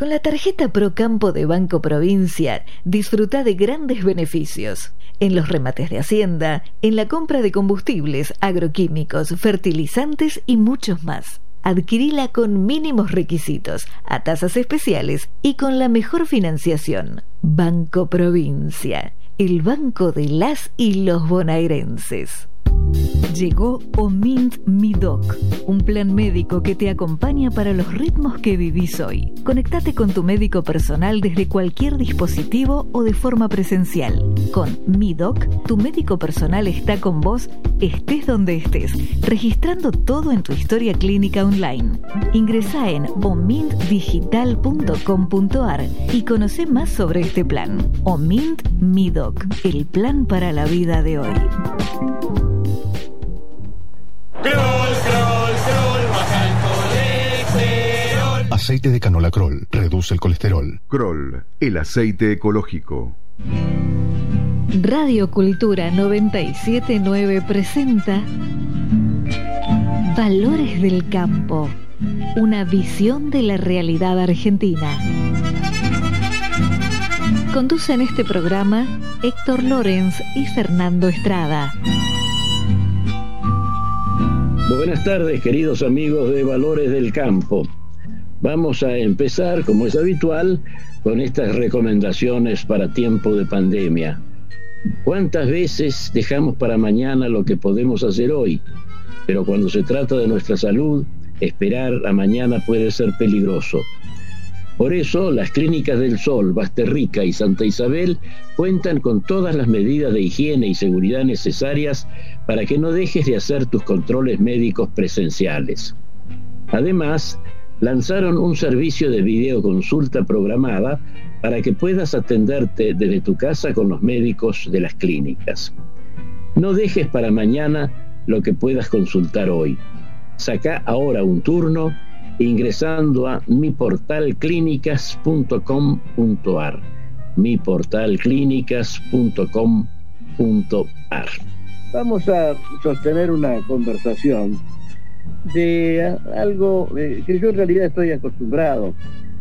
Con la tarjeta Procampo de Banco Provincia, disfruta de grandes beneficios. En los remates de Hacienda, en la compra de combustibles, agroquímicos, fertilizantes y muchos más. Adquirila con mínimos requisitos, a tasas especiales y con la mejor financiación. Banco Provincia, el banco de las y los bonaerenses. Llegó Omint MiDoc, un plan médico que te acompaña para los ritmos que vivís hoy. Conectate con tu médico personal desde cualquier dispositivo o de forma presencial. Con MiDoc, tu médico personal está con vos, estés donde estés, registrando todo en tu historia clínica online. Ingresá en omintdigital.com.ar y conocé más sobre este plan. Omint MiDoc, el plan para la vida de hoy. Aceite de canola Kroll reduce el colesterol. Kroll, el aceite ecológico. Radio Cultura 979 presenta Valores del Campo, una visión de la realidad argentina. Conducen este programa Héctor Lorenz y Fernando Estrada. Buenas tardes, queridos amigos de Valores del Campo. Vamos a empezar, como es habitual, con estas recomendaciones para tiempo de pandemia. ¿Cuántas veces dejamos para mañana lo que podemos hacer hoy? Pero cuando se trata de nuestra salud, esperar a mañana puede ser peligroso. Por eso, las Clínicas del Sol, Basterrica y Santa Isabel cuentan con todas las medidas de higiene y seguridad necesarias para que no dejes de hacer tus controles médicos presenciales. Además, lanzaron un servicio de videoconsulta programada para que puedas atenderte desde tu casa con los médicos de las clínicas. No dejes para mañana lo que puedas consultar hoy. Saca ahora un turno ingresando a miportalclinicas.com.ar. miportalclinicas.com.ar. Vamos a sostener una conversación de algo que yo en realidad estoy acostumbrado.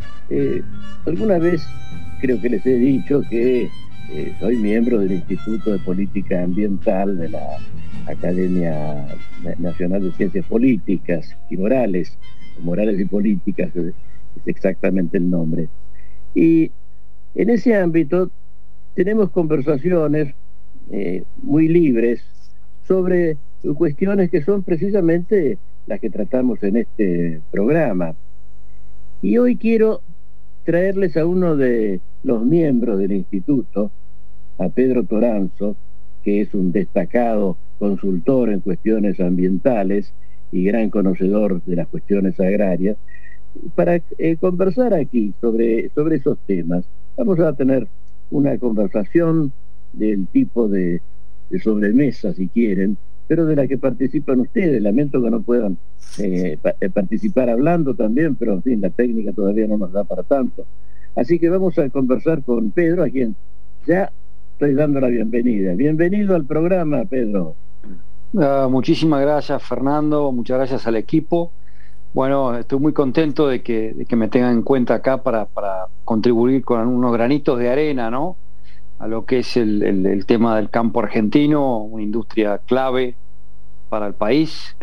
Alguna vez creo que les he dicho que soy miembro del Instituto de Política Ambiental de la Academia Nacional de Ciencias Políticas y Morales y Políticas es exactamente el nombre. Y en ese ámbito tenemos conversaciones muy libres sobre cuestiones que son precisamente las que tratamos en este programa. Y hoy quiero traerles a uno de los miembros del instituto, a Pedro Toranzo, que es un destacado consultor en cuestiones ambientales y gran conocedor de las cuestiones agrarias, para conversar aquí sobre esos temas. Vamos a tener una conversación del tipo de sobremesa, si quieren, pero de la que participan ustedes. Lamento que no puedan participar hablando también, pero en fin, la técnica todavía no nos da para tanto. Así que vamos a conversar con Pedro, a quien ya estoy dando la bienvenida. Bienvenido al programa, Pedro. Muchísimas gracias, Fernando, muchas gracias al equipo. Bueno, estoy muy contento de que me tengan en cuenta acá para contribuir con unos granitos de arena, ¿no?, a lo que es el tema del campo argentino, una industria clave para el país,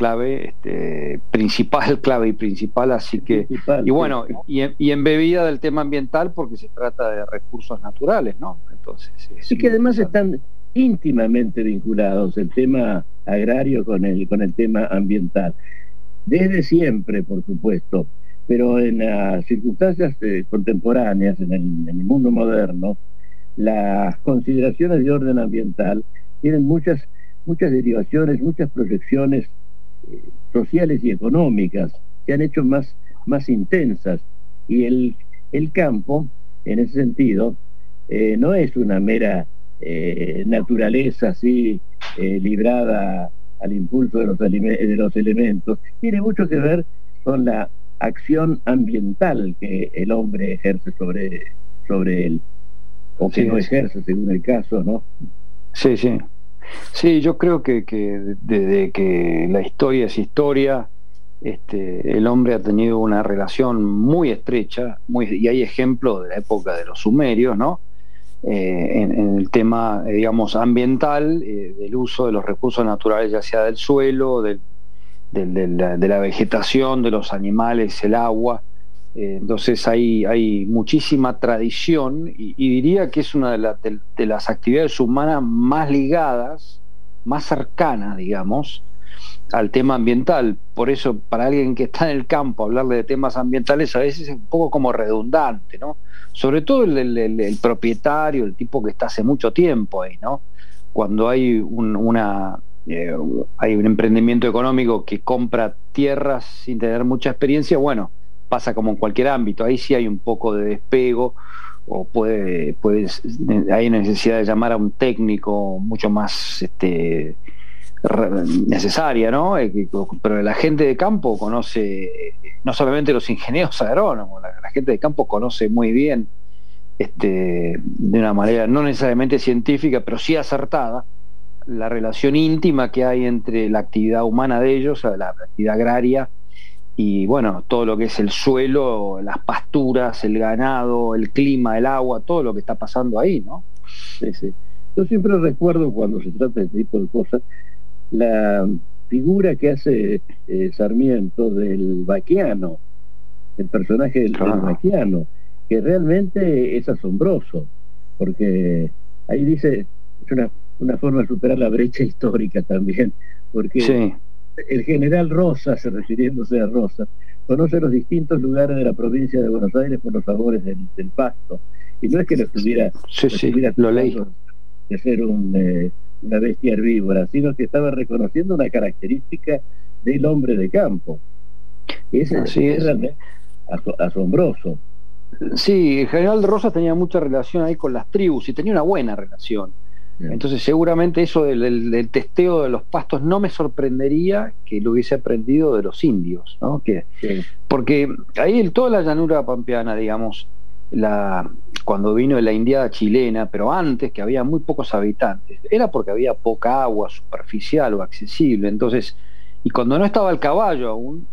principal, así que, y bueno, y embebida del tema ambiental, porque se trata de recursos naturales, ¿no? Entonces, sí, que además están íntimamente vinculados el tema agrario con el tema ambiental, desde siempre, por supuesto, pero en las circunstancias contemporáneas, en el mundo moderno, las consideraciones de orden ambiental tienen muchas derivaciones, muchas proyecciones sociales y económicas que han hecho más intensas, y el campo, en ese sentido, no es una mera naturaleza así librada al impulso de los elementos. Tiene mucho que ver con la acción ambiental que el hombre ejerce sobre él, o que no ejerce según el caso, ¿no? Sí, yo creo que desde que la historia es historia, el hombre ha tenido una relación muy estrecha, y hay ejemplos de la época de los sumerios, ¿no? En el tema, digamos, ambiental, del uso de los recursos naturales, ya sea del suelo, de la vegetación, de los animales, el agua. Entonces hay muchísima tradición y diría que es una de las actividades humanas más ligadas, más cercanas, digamos, al tema ambiental. Por eso, para alguien que está en el campo, hablarle de temas ambientales a veces es un poco como redundante, ¿no? Sobre todo el propietario, el tipo que está hace mucho tiempo ahí, ¿no? Cuando hay hay un emprendimiento económico que compra tierras sin tener mucha experiencia, bueno, pasa como en cualquier ámbito, ahí sí hay un poco de despego, o hay necesidad de llamar a un técnico mucho más necesaria, ¿no? Pero la gente de campo conoce, no solamente los ingenieros agrónomos, la gente de campo conoce muy bien, de una manera no necesariamente científica, pero sí acertada, la relación íntima que hay entre la actividad humana de ellos, la actividad agraria, y bueno, todo lo que es el suelo, las pasturas, el ganado, el clima, el agua, todo lo que está pasando ahí, ¿no? Sí, sí. Yo siempre recuerdo, cuando se trata de este tipo de cosas, la figura que hace Sarmiento del vaquiano, el personaje del vaquiano, que realmente es asombroso, porque ahí dice, es una forma de superar la brecha histórica también, porque sí. El general Rosas, refiriéndose a Rosas, conoce los distintos lugares de la provincia de Buenos Aires por los favores del Pasto, y no es que lo estuviera lo leí, de ser una bestia herbívora, sino que estaba reconociendo una característica del hombre de campo. Es realmente asombroso. Sí, el general Rosas tenía mucha relación ahí con las tribus y tenía una buena relación. Entonces seguramente eso del testeo de los pastos no me sorprendería que lo hubiese aprendido de los indios, ¿no? Porque ahí toda la llanura pampeana, digamos, cuando vino la indiada chilena, pero antes, que había muy pocos habitantes, era porque había poca agua superficial o accesible. Entonces, y cuando no estaba el caballo aún,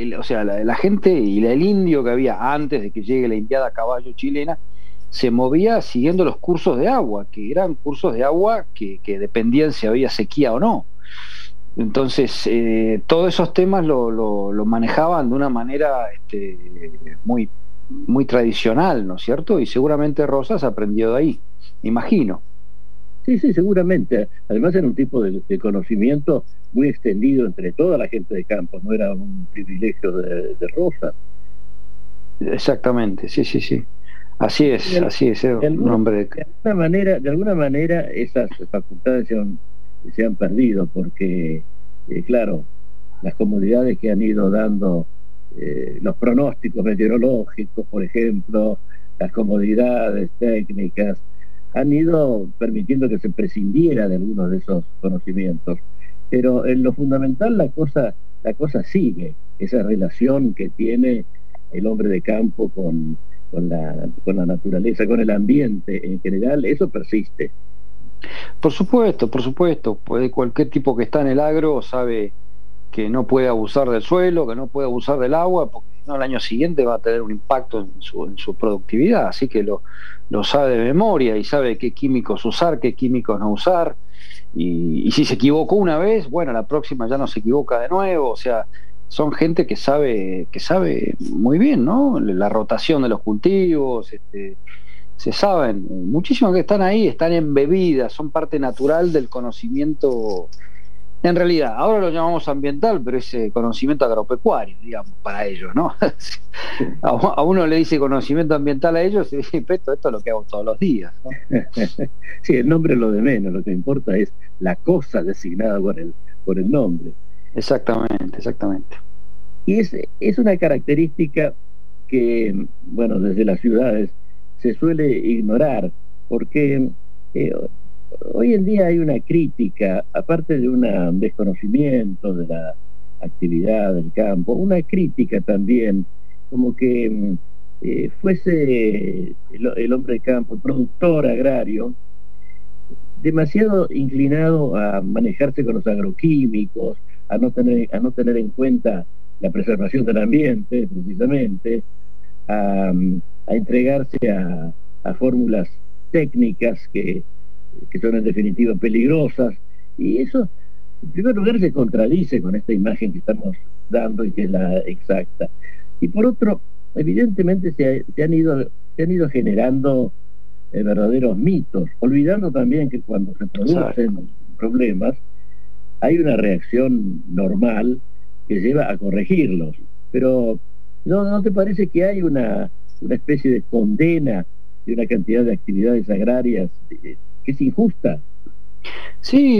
la gente y el indio que había antes de que llegue la indiada a caballo chilena se movía siguiendo los cursos de agua, que eran cursos de agua que dependían si había sequía o no. Entonces, todos esos temas lo manejaban de una manera muy, muy tradicional, ¿no es cierto? Y seguramente Rosas aprendió de ahí, imagino. Sí, seguramente. Además era un tipo de conocimiento muy extendido entre toda la gente de campo, no era un privilegio de Rosas. Exactamente, sí. Así es, era un hombre de alguna manera esas facultades se han perdido, porque claro, las comodidades que han ido dando los pronósticos meteorológicos, por ejemplo, las comodidades técnicas, han ido permitiendo que se prescindiera de algunos de esos conocimientos. Pero en lo fundamental la cosa sigue, esa relación que tiene el hombre de campo con la naturaleza, con el ambiente en general, eso persiste. Por supuesto, pues cualquier tipo que está en el agro sabe que no puede abusar del suelo, que no puede abusar del agua, porque si no, el año siguiente va a tener un impacto en su productividad, así que lo sabe de memoria y sabe qué químicos usar, qué químicos no usar, y si se equivocó una vez, bueno, la próxima ya no se equivoca de nuevo. O sea, son gente que sabe muy bien, ¿no? La rotación de los cultivos, se saben, muchísimos que están ahí, están embebidas, son parte natural del conocimiento. En realidad, ahora lo llamamos ambiental, pero es conocimiento agropecuario, digamos, para ellos, ¿no? A uno le dice conocimiento ambiental a ellos y dice, esto es lo que hago todos los días, ¿no? Sí, el nombre es lo de menos, lo que importa es la cosa designada por el nombre. Exactamente. Y es una característica que, bueno, desde las ciudades se suele ignorar, porque hoy en día hay una crítica, aparte de un desconocimiento de la actividad del campo, una crítica también, como que fuese el hombre de campo, el productor agrario, demasiado inclinado a manejarse con los agroquímicos, a no tener en cuenta la preservación del ambiente, precisamente, a entregarse a fórmulas técnicas que son en definitiva peligrosas, y eso en primer lugar se contradice con esta imagen que estamos dando y que es la exacta, y por otro evidentemente se han ido generando verdaderos mitos, olvidando también que cuando se producen problemas hay una reacción normal que lleva a corregirlos, pero ¿no te parece que hay una especie de condena de una cantidad de actividades agrarias que es injusta? Sí,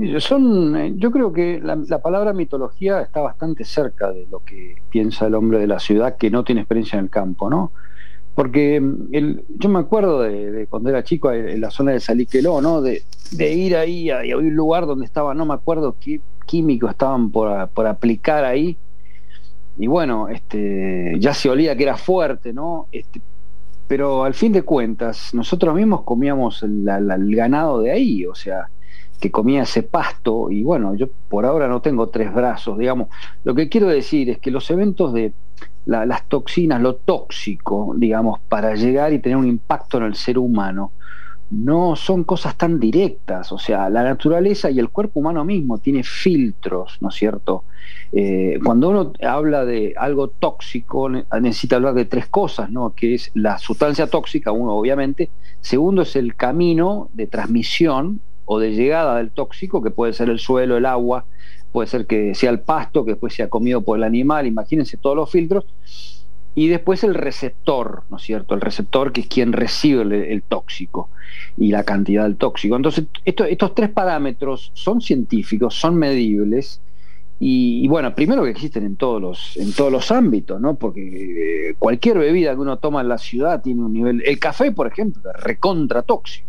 yo creo que la palabra mitología está bastante cerca de lo que piensa el hombre de la ciudad que no tiene experiencia en el campo, ¿no? Porque yo me acuerdo de cuando era chico en la zona de Saliqueló, ¿no? De ir ahí a un lugar donde estaba, no me acuerdo qué químicos estaban por aplicar ahí, y bueno, ya se olía que era fuerte, ¿no? Pero al fin de cuentas nosotros mismos comíamos el ganado de ahí, o sea, que comía ese pasto, y bueno, yo por ahora no tengo 3 brazos, digamos. Lo que quiero decir es que los eventos de las toxinas, lo tóxico, digamos, para llegar y tener un impacto en el ser humano, no son cosas tan directas. O sea, la naturaleza y el cuerpo humano mismo tiene filtros, ¿no es cierto? Cuando uno habla de algo tóxico, necesita hablar de 3 cosas, ¿no? Que es la sustancia tóxica, uno obviamente; segundo es el camino de transmisión o de llegada del tóxico, que puede ser el suelo, el agua, puede ser que sea el pasto, que después sea comido por el animal, imagínense todos los filtros; y después el receptor, ¿no es cierto? El receptor, que es quien recibe el tóxico y la cantidad del tóxico. Entonces, estos 3 parámetros son científicos, son medibles, y bueno, primero que existen en todos los ámbitos, ¿no? Porque cualquier bebida que uno toma en la ciudad tiene un nivel. El café, por ejemplo, es recontra tóxico.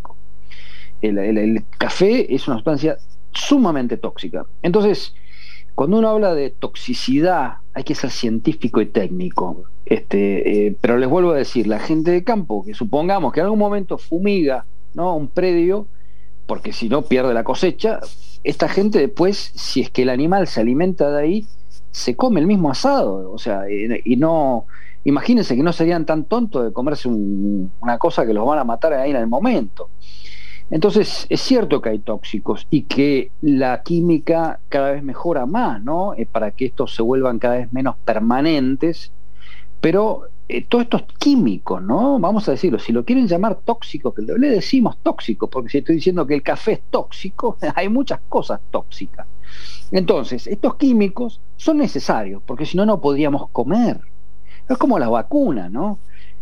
El café es una sustancia sumamente tóxica. Entonces, cuando uno habla de toxicidad, hay que ser científico y técnico. Pero les vuelvo a decir, la gente de campo, que supongamos que en algún momento fumiga, ¿no?, un predio, porque si no pierde la cosecha, esta gente después, si es que el animal se alimenta de ahí, se come el mismo asado. O sea, y no, imagínense que no serían tan tontos de comerse una cosa que los van a matar ahí en el momento. Entonces, es cierto que hay tóxicos y que la química cada vez mejora más, ¿no? Para que estos se vuelvan cada vez menos permanentes, pero todos estos químicos, ¿no? Vamos a decirlo, si lo quieren llamar tóxico, que le decimos tóxico, porque si estoy diciendo que el café es tóxico, hay muchas cosas tóxicas. Entonces, estos químicos son necesarios, porque si no, no podríamos comer. Es como las vacunas, ¿no?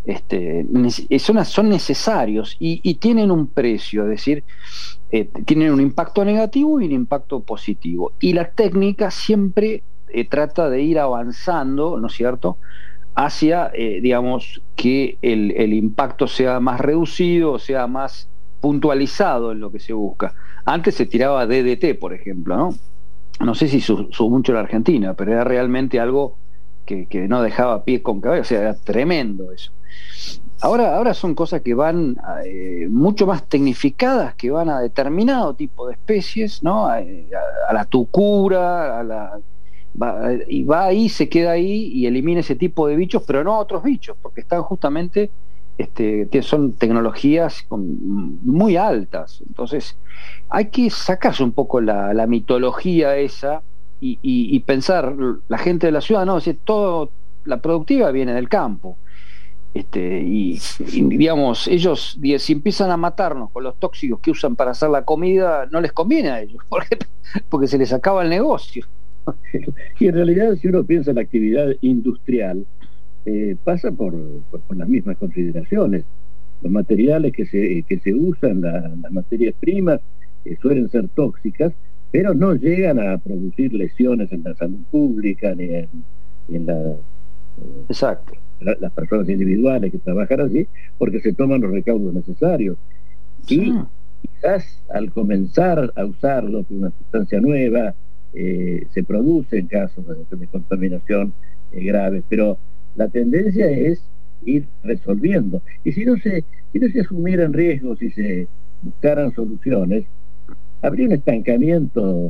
Son necesarios y tienen un precio, es decir, tienen un impacto negativo y un impacto positivo, y la técnica siempre trata de ir avanzando, ¿no es cierto?, hacia digamos que el impacto sea más reducido, sea más puntualizado en lo que se busca. Antes se tiraba DDT, por ejemplo, no sé si se usó mucho en la Argentina, pero era realmente algo que no dejaba pie con cabeza, o sea, era tremendo eso. Ahora son cosas que van mucho más tecnificadas, que van a determinado tipo de especies, ¿no? A la tucura, y va ahí, se queda ahí y elimina ese tipo de bichos, pero no a otros bichos, porque están justamente, son tecnologías muy altas. Entonces hay que sacarse un poco la mitología esa y pensar, la gente de la ciudad, no, decir, todo la productiva viene del campo. Y digamos, ellos, si empiezan a matarnos con los tóxicos que usan para hacer la comida, no les conviene a ellos, porque se les acaba el negocio. Y en realidad, si uno piensa en la actividad industrial, pasa por las mismas consideraciones. Los materiales que se usan, las materias primas, suelen ser tóxicas, pero no llegan a producir lesiones en la salud pública ni en Exacto. Las personas individuales que trabajan allí, porque se toman los recaudos necesarios. Y quizás al comenzar a usarlo, que una sustancia nueva, se producen casos de contaminación graves, pero la tendencia es ir resolviendo. Y si no se asumieran riesgos y se buscaran soluciones, habría un estancamiento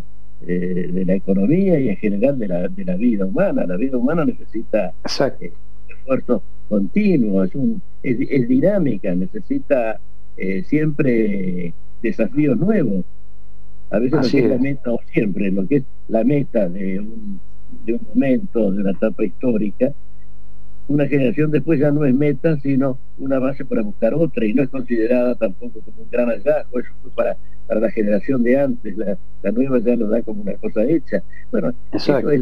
de la economía y en general de la vida humana. La vida humana necesita esfuerzo continuo, es dinámica, necesita siempre desafíos nuevos. A veces lo que es la meta, o siempre lo que es la meta de un momento, de una etapa histórica, una generación después ya no es meta, sino una base para buscar otra, y no es considerada tampoco como un gran hallazgo. Eso fue para la generación de antes, la nueva ya lo da como una cosa hecha. Bueno, eso es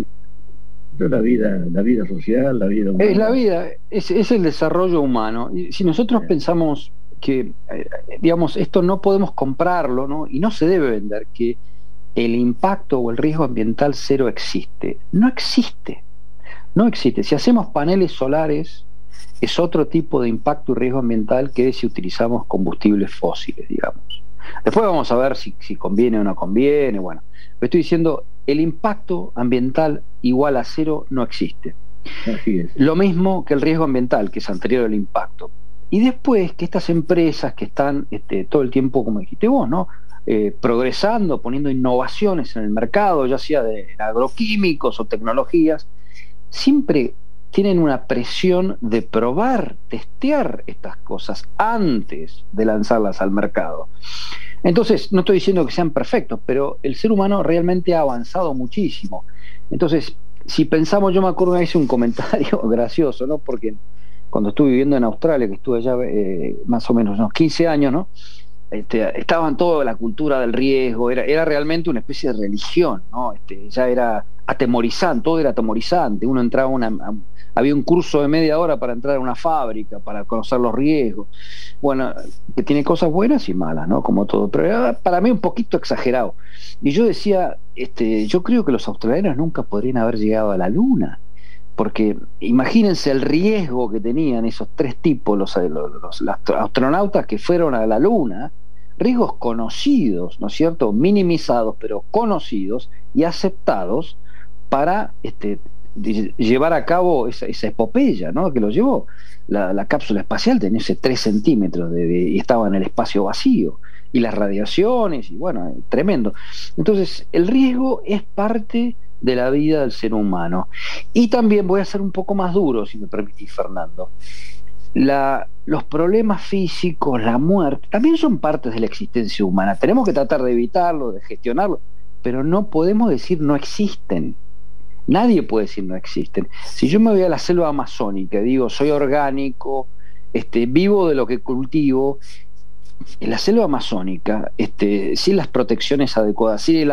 la vida social, la vida humana. Es la vida, es el desarrollo humano. Y si nosotros pensamos que, digamos, esto no podemos comprarlo, ¿no? Y no se debe vender, que el impacto o el riesgo ambiental cero existe. No existe. Si hacemos paneles solares, es otro tipo de impacto y riesgo ambiental que si utilizamos combustibles fósiles, digamos. Después vamos a ver si conviene o no conviene. Bueno, pero estoy diciendo, el impacto ambiental igual a cero no existe. Así es. Lo mismo que el riesgo ambiental, que es anterior al impacto. Y después que estas empresas que están todo el tiempo, como dijiste vos, ¿no? Progresando, poniendo innovaciones en el mercado, ya sea de agroquímicos o tecnologías, siempre tienen una presión de probar, testear estas cosas antes de lanzarlas al mercado. Entonces, no estoy diciendo que sean perfectos, pero el ser humano realmente ha avanzado muchísimo. Entonces, si pensamos, yo me acuerdo una vez un comentario gracioso, ¿no? Porque cuando estuve viviendo en Australia, que estuve allá más o menos unos 15 años, ¿no? Estaban toda la cultura del riesgo, era realmente una especie de religión, ¿no? Ya era atemorizante, todo era atemorizante. Uno entraba había un curso de media hora para entrar a una fábrica, para conocer los riesgos. Bueno, que tiene cosas buenas y malas, ¿no? Como todo, pero era para mí un poquito exagerado. Y yo decía, yo creo que los australianos nunca podrían haber llegado a la Luna, porque imagínense el riesgo que tenían esos tres tipos, los astronautas que fueron a la Luna, riesgos conocidos, ¿no es cierto?, minimizados, pero conocidos y aceptados para llevar a cabo esa epopeya, ¿no?, que lo llevó. La cápsula espacial tenía ese 3 centímetros y estaba en el espacio vacío, y las radiaciones, y bueno, tremendo. Entonces, el riesgo es parte de la vida del ser humano. Y también voy a ser un poco más duro, si me permitís, Fernando. Los problemas físicos, la muerte, también son partes de la existencia humana. Tenemos que tratar de evitarlo, de gestionarlo, pero no podemos decir no existen. Nadie puede decir no existen. Si yo me voy a la selva amazónica y digo soy orgánico, vivo de lo que cultivo, en la selva amazónica, sin las protecciones adecuadas, sin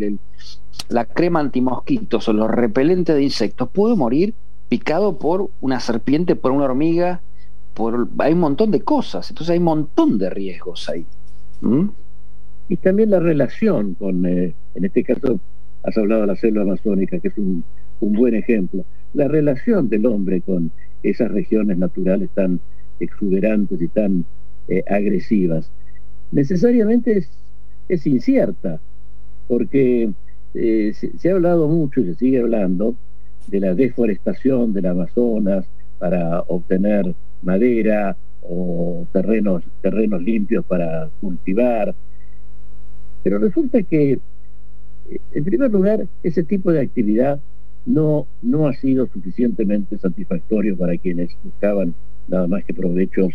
la crema antimosquitos o los repelentes de insectos, puedo morir picado por una serpiente, por una hormiga, hay un montón de cosas. Entonces hay un montón de riesgos ahí. Y también la relación con, en este caso has hablado de la selva amazónica, que es un buen ejemplo, la relación del hombre con esas regiones naturales tan exuberantes y tan agresivas, necesariamente es incierta, porque se ha hablado mucho y se sigue hablando de la deforestación del Amazonas para obtener madera o terrenos limpios para cultivar, pero resulta que en primer lugar ese tipo de actividad no ha sido suficientemente satisfactorio para quienes buscaban nada más que provechos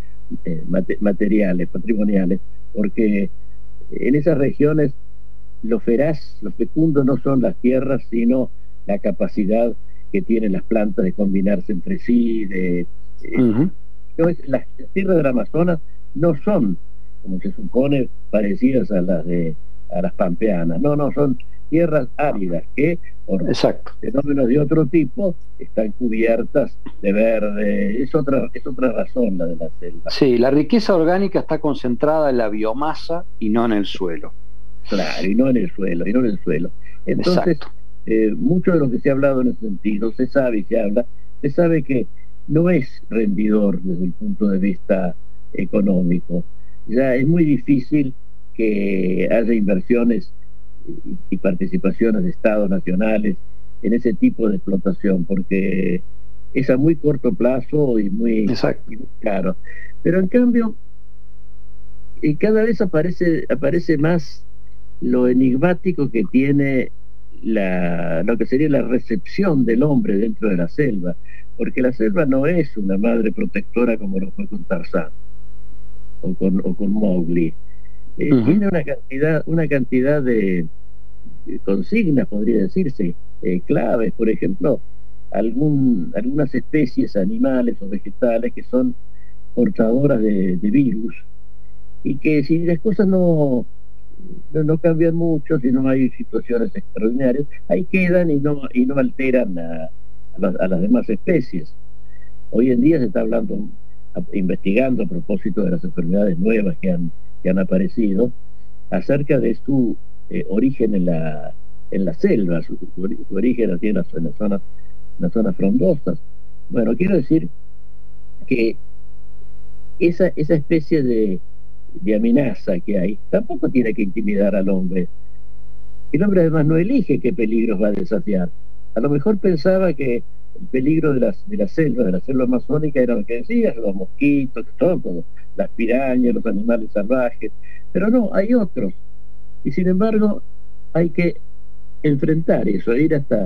materiales, patrimoniales, porque en esas regiones lo feraz, lo fecundo no son las tierras, sino la capacidad que tienen las plantas de combinarse entre sí. Las tierras del Amazonas no son, como se supone, parecidas a las pampeanas. No, son tierras áridas que, por fenómenos de otro tipo, están cubiertas de verde. Es otra razón la de la selva. Sí, la riqueza orgánica está concentrada en la biomasa y no en el suelo. Claro, y no en el suelo. Entonces, mucho de lo que se ha hablado en ese sentido, se sabe que no es rendidor desde el punto de vista económico. Ya es muy difícil que haya inversiones y participaciones de estados nacionales en ese tipo de explotación, porque es a muy corto plazo y muy caro. Pero en cambio, cada vez aparece más lo enigmático que tiene lo que sería la recepción del hombre dentro de la selva, porque la selva no es una madre protectora como lo fue con Tarzán o con Mowgli. Tiene una cantidad de consignas, podría decirse, claves. Por ejemplo, algunas especies animales o vegetales que son portadoras de virus, y que si las cosas no cambian mucho, si no hay situaciones extraordinarias, ahí quedan y no alteran a las demás especies. Hoy en día se está investigando a propósito de las enfermedades nuevas que han aparecido, acerca de su origen en la selva, su origen aquí en las zonas frondosas. Bueno, quiero decir que esa especie de amenaza que hay tampoco tiene que intimidar al hombre. El hombre además no elige qué peligros va a desafiar. A lo mejor pensaba que el peligro de la selva amazónica, era lo que decías, los mosquitos, todo, las pirañas, los animales salvajes, pero no, hay otros, y sin embargo hay que enfrentar eso, ir hasta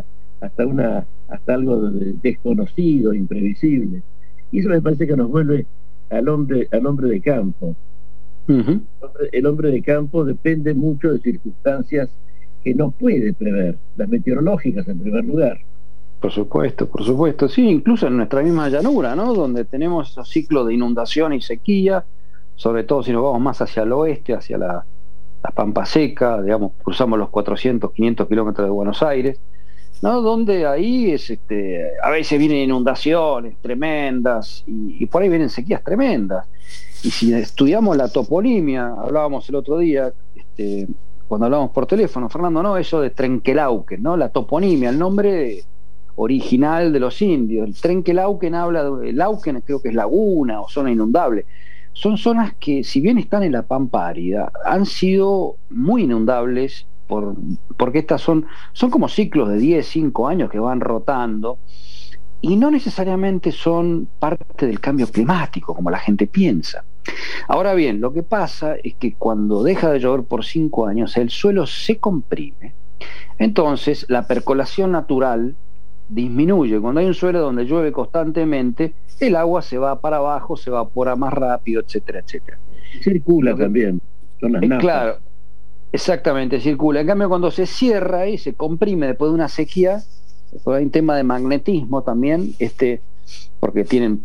algo desconocido, imprevisible, y eso me parece que nos vuelve al hombre de campo. Uh-huh. El hombre de campo depende mucho de circunstancias que no puede prever, las meteorológicas en primer lugar. Por supuesto, sí, incluso en nuestra misma llanura, ¿no? Donde tenemos esos ciclos de inundación y sequía, sobre todo si nos vamos más hacia el oeste, hacia la Pampa Seca, digamos, cruzamos los 400, 500 kilómetros de Buenos Aires, ¿no? Donde ahí a veces vienen inundaciones tremendas y por ahí vienen sequías tremendas. Y si estudiamos la toponimia, hablábamos el otro día, cuando hablábamos por teléfono, Fernando, ¿no? Eso de Trenquelauquen, ¿no? La toponimia, el nombre original de los indios. El Trenquelauquen habla de Lauquen, creo que es laguna o zona inundable. Son zonas que, si bien están en la pampa árida, han sido muy inundables porque estas son como ciclos de 10, 5 años que van rotando, y no necesariamente son parte del cambio climático como la gente piensa. Ahora bien, lo que pasa es que cuando deja de llover por 5 años, el suelo se comprime, entonces la percolación natural disminuye. Cuando hay un suelo donde llueve constantemente, el agua se va para abajo, se evapora más rápido, etcétera, etcétera. Circula también, son las napas. Claro, exactamente, circula. En cambio, cuando se cierra y se comprime después de una sequía, hay un tema de magnetismo también, porque tiene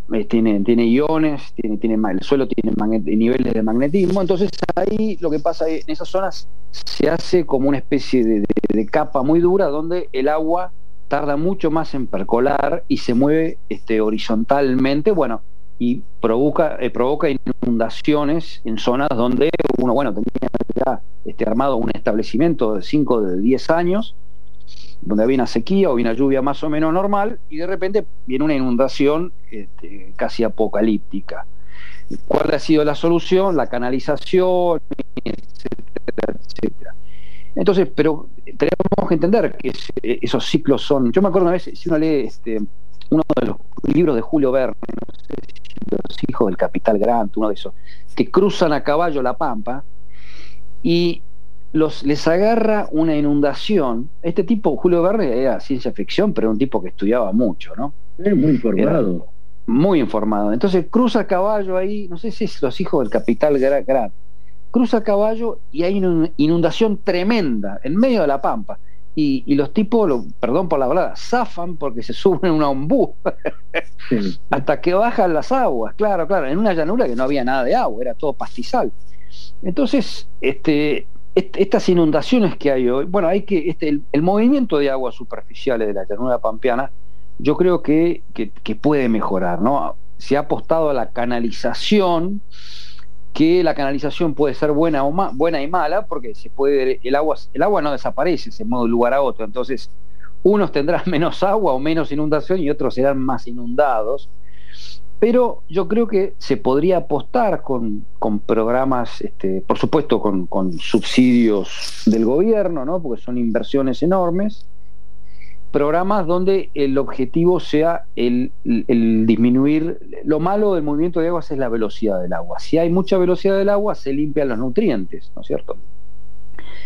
iones, el suelo tiene niveles de magnetismo. Entonces ahí lo que pasa es, en esas zonas se hace como una especie de capa muy dura, donde el agua tarda mucho más en percolar y se mueve horizontalmente, bueno, y provoca inundaciones en zonas donde uno, bueno, tenía ya armado un establecimiento de 5 de 10 años, donde había una sequía o una lluvia más o menos normal, y de repente viene una inundación casi apocalíptica. ¿Cuál ha sido la solución? La canalización, etcétera, etcétera. Entonces, pero tenemos que entender que esos ciclos son... Yo me acuerdo una vez, si uno lee uno de los libros de Julio Verne, no sé si Los hijos del Capital Grant, uno de esos, que cruzan a caballo la Pampa, y les agarra una inundación. Este tipo, Julio Verne, era ciencia ficción, pero era un tipo que estudiaba mucho, ¿no? Muy informado. Era muy informado. Entonces cruza a caballo ahí, no sé si es Los hijos del Capital Grant, cruza a caballo y hay una inundación tremenda en medio de la Pampa. Y los tipos, perdón por la palabra, zafan porque se suben en un ombú sí. Hasta que bajan las aguas, claro, en una llanura que no había nada de agua, era todo pastizal. Entonces, estas inundaciones que hay hoy, bueno, hay que el movimiento de aguas superficiales de la llanura pampeana, yo creo que puede mejorar, ¿no? Se ha apostado a la canalización, que la canalización puede ser buena y mala, porque el agua no desaparece, se mueve de un lugar a otro. Entonces, unos tendrán menos agua o menos inundación y otros serán más inundados. Pero yo creo que se podría apostar con programas, por supuesto con subsidios del gobierno, ¿no? Porque son inversiones enormes, programas donde el objetivo sea el disminuir. Lo malo del movimiento de aguas es la velocidad del agua. Si hay mucha velocidad del agua, se limpian los nutrientes, ¿no es cierto?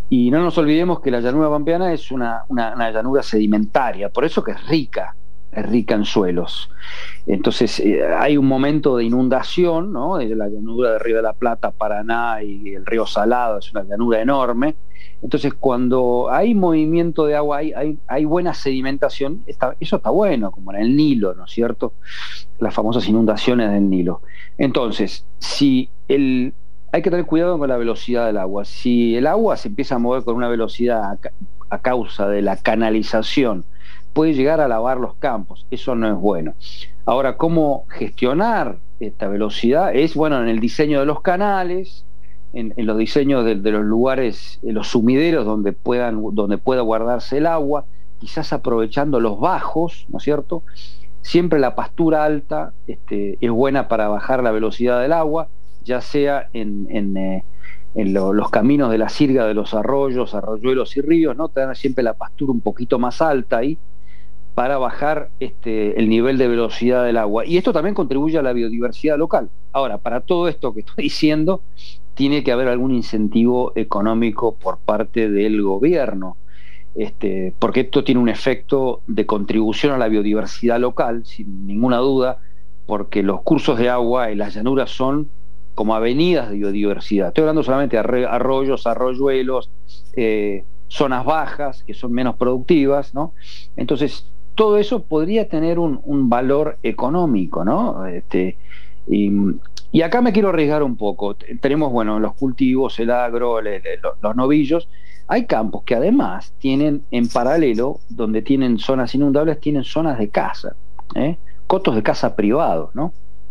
Y no nos olvidemos que la llanura pampeana es una llanura sedimentaria, por eso que es rica en suelos. Entonces hay un momento de inundación, ¿no? De la llanura de Río de la Plata, Paraná y el río Salado, es una llanura enorme. Entonces cuando hay movimiento de agua, hay buena sedimentación, eso está bueno, como en el Nilo, ¿no es cierto? Las famosas inundaciones del Nilo. Entonces, hay que tener cuidado con la velocidad del agua. Si el agua se empieza a mover con una velocidad a causa de la canalización, puede llegar a lavar los campos. Eso no es bueno. Ahora, ¿cómo gestionar esta velocidad? Es, bueno, en el diseño de los canales, en los diseños de los lugares, los sumideros donde pueda guardarse el agua, quizás aprovechando los bajos, ¿no es cierto? Siempre la pastura alta es buena para bajar la velocidad del agua, ya sea en los caminos de la sirga de los arroyos, arroyuelos y ríos, ¿no? Tener siempre la pastura un poquito más alta ahí para bajar el nivel de velocidad del agua. Y esto también contribuye a la biodiversidad local. Ahora, para todo esto que estoy diciendo, tiene que haber algún incentivo económico por parte del gobierno, porque esto tiene un efecto de contribución a la biodiversidad local, sin ninguna duda, porque los cursos de agua en las llanuras son como avenidas de biodiversidad. Estoy hablando solamente de arroyos, arroyuelos, zonas bajas, que son menos productivas, ¿no? Entonces, todo eso podría tener un valor económico, ¿no? Y acá me quiero arriesgar un poco. Tenemos, bueno, los cultivos, el agro, los novillos. Hay campos que además tienen en paralelo, donde tienen zonas inundables, tienen zonas de caza, cotos de caza privados, ¿no?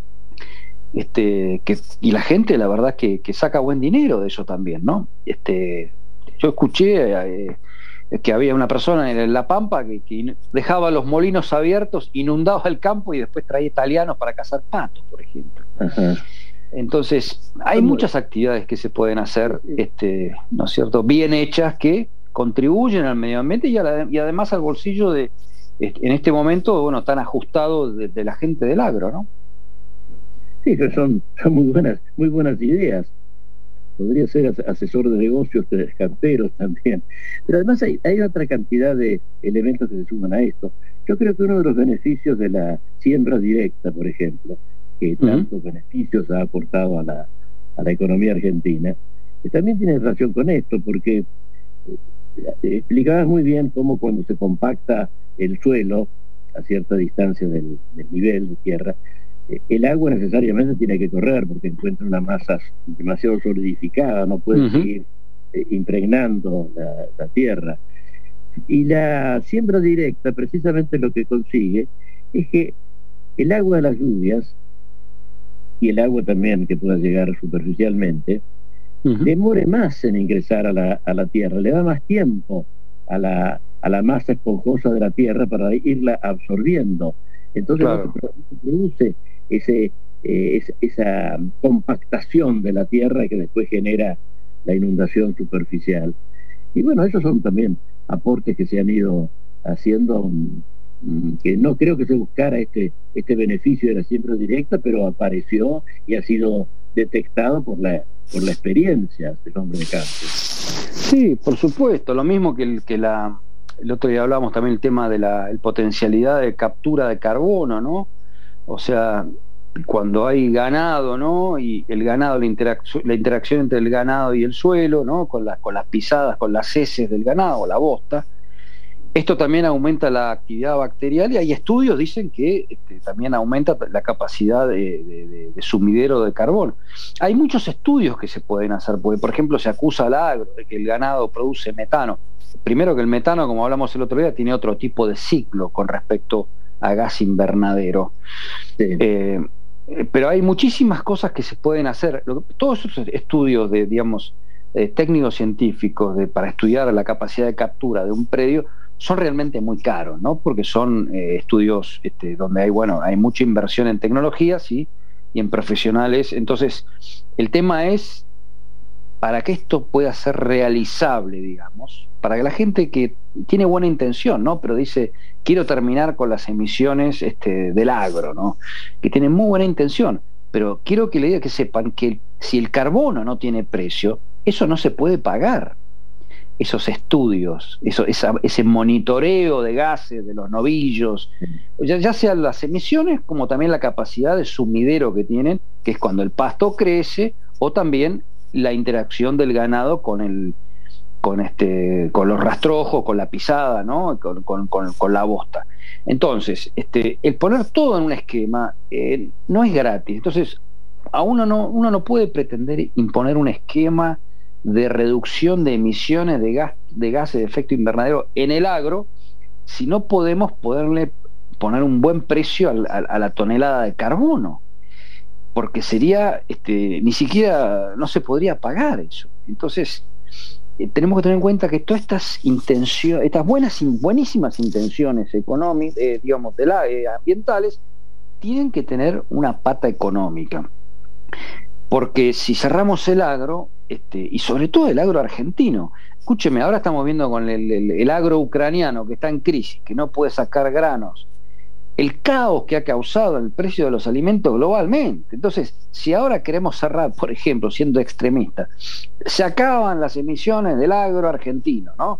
Y la gente, la verdad, que saca buen dinero de eso también, ¿no? Yo escuché que había una persona en La Pampa que dejaba los molinos abiertos, inundaba el campo y después traía italianos para cazar patos, por ejemplo. Ajá. Entonces, hay muchas actividades que se pueden hacer, ¿no es cierto?, bien hechas, que contribuyen al medio ambiente y además al bolsillo en este momento, bueno, tan ajustado de la gente del agro, ¿no? Sí, son muy buenas ideas. Podría ser asesor de negocios, de camperos también. Pero además hay otra cantidad de elementos que se suman a esto. Yo creo que uno de los beneficios de la siembra directa, por ejemplo, que tantos beneficios ha aportado a la economía argentina, que también tiene relación con esto, porque explicabas muy bien cómo cuando se compacta el suelo a cierta distancia del nivel de tierra, el agua necesariamente tiene que correr porque encuentra una masa demasiado solidificada, no puede seguir impregnando la tierra. Y la siembra directa precisamente lo que consigue es que el agua de las lluvias y el agua también que pueda llegar superficialmente demore más en ingresar a la tierra, le da más tiempo a la masa esponjosa de la tierra para irla absorbiendo. Entonces claro, se produce esa compactación de la tierra que después genera la inundación superficial. Y bueno, esos son también aportes que se han ido haciendo, que no creo que se buscara este beneficio de la siembra directa, pero apareció y ha sido detectado por la experiencia del hombre de campo. Sí, por supuesto, lo mismo que el otro día hablábamos también el tema de la potencialidad de captura de carbono, ¿no? O sea, cuando hay ganado, ¿no? Y el ganado, la interacción entre el ganado y el suelo, ¿no? Con las pisadas, con las heces del ganado, la bosta. Esto también aumenta la actividad bacterial y hay estudios, dicen que también aumenta la capacidad de sumidero de carbono. Hay muchos estudios que se pueden hacer, porque por ejemplo se acusa al agro de que el ganado produce metano. Primero que el metano, como hablamos el otro día, tiene otro tipo de ciclo con respecto a gas invernadero. Sí. Pero hay muchísimas cosas que se pueden hacer. Todos esos estudios de, digamos, técnicos científicos para estudiar la capacidad de captura de un predio son realmente muy caros, ¿no? Porque son estudios donde hay mucha inversión en tecnologías y en profesionales. Entonces, el tema es, para que esto pueda ser realizable, digamos, para que la gente que tiene buena intención, ¿no? Pero dice, quiero terminar con las emisiones del agro, ¿no? Que tienen muy buena intención, pero quiero que le diga que sepan que si el carbono no tiene precio, eso no se puede pagar. esos estudios, ese monitoreo de gases, de los novillos, ya sean las emisiones como también la capacidad de sumidero que tienen, que es cuando el pasto crece, o también la interacción del ganado con los rastrojos, con la pisada, ¿no? con la bosta. Entonces, el poner todo en un esquema no es gratis. Entonces, uno no puede pretender imponer un esquema de reducción de emisiones de gases de efecto invernadero en el agro si no podemos poner un buen precio a la tonelada de carbono, porque sería ni siquiera no se podría pagar eso. Entonces tenemos que tener en cuenta que todas estas intenciones, estas buenísimas intenciones económicas, ambientales, tienen que tener una pata económica, porque si cerramos el agro, y sobre todo el agro argentino, escúcheme, ahora estamos viendo con el agro ucraniano que está en crisis, que no puede sacar granos, el caos que ha causado el precio de los alimentos globalmente. Entonces, si ahora queremos cerrar, por ejemplo, siendo extremista, se acaban las emisiones del agro argentino, ¿no?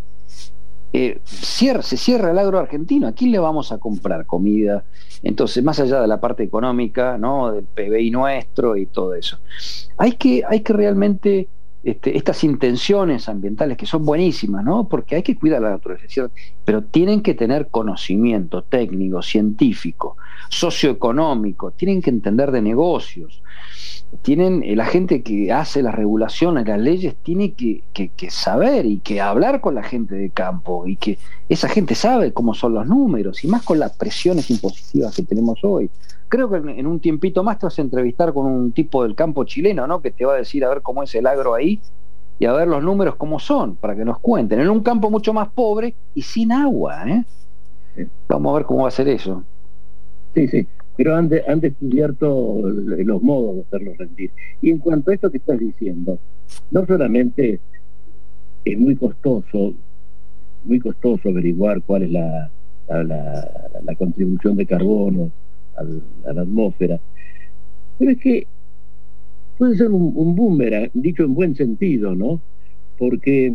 Se cierra el agro argentino, ¿a quién le vamos a comprar comida? Entonces, más allá de la parte económica, ¿no? Del PBI nuestro y todo eso, hay que realmente estas intenciones ambientales, que son buenísimas, ¿no? Porque hay que cuidar la naturaleza, ¿cierto? Pero tienen que tener conocimiento técnico, científico, socioeconómico, tienen que entender de negocios. La gente que hace las regulaciones, las leyes, tiene que saber y que hablar con la gente de campo, y que esa gente sabe cómo son los números, y más con las presiones impositivas que tenemos hoy. Creo que en un tiempito más te vas a entrevistar con un tipo del campo chileno, ¿no? Que te va a decir a ver cómo es el agro ahí y a ver los números cómo son, para que nos cuenten. En un campo mucho más pobre y sin agua, ¿eh? Sí. Vamos a ver cómo va a ser eso. Sí. Pero han descubierto los modos de hacerlo rendir. Y en cuanto a esto que estás diciendo, no solamente es muy costoso averiguar cuál es la contribución de carbono a la atmósfera, pero es que puede ser un boomerang, dicho en buen sentido, ¿no? Porque